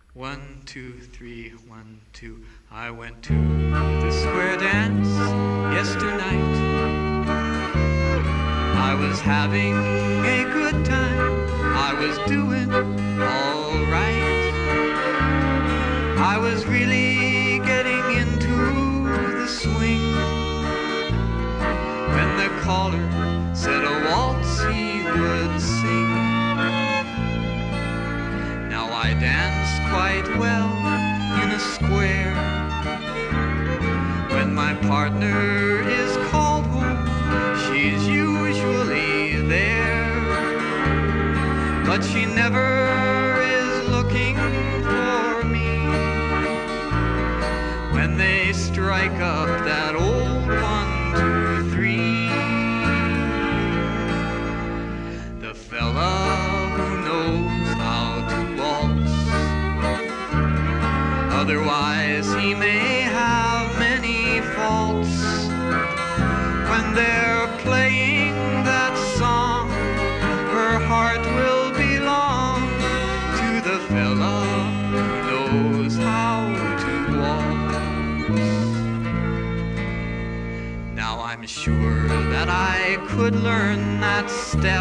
1, 2, 3, 1, 2. I went to the square dance yesternight. I was having a good time. I was doing all right. I was really getting into the swing when the caller said a waltz he would sing. Now I dance quite well in a square. When my partner is called home, she's usually there, but she never is looking for me. When they strike up that old 1, 2, 3, the fella who knows how to waltz, otherwise he may have many faults. When they're playing that song, her heart will belong to the fella who knows how to waltz. Now I'm sure that I could learn that step,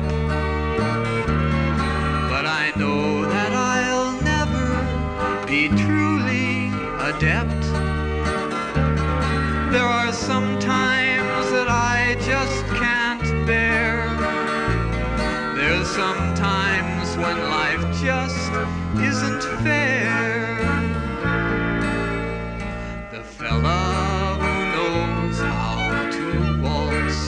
but I know that I'll never be truly adept. There are some times that I just can't bear. There's some times when life just isn't fair. The fella who knows how to waltz,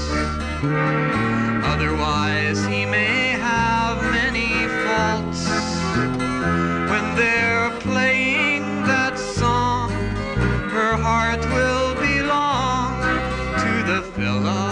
otherwise he may have many faults. When they're playing that song, her heart will belong to the fella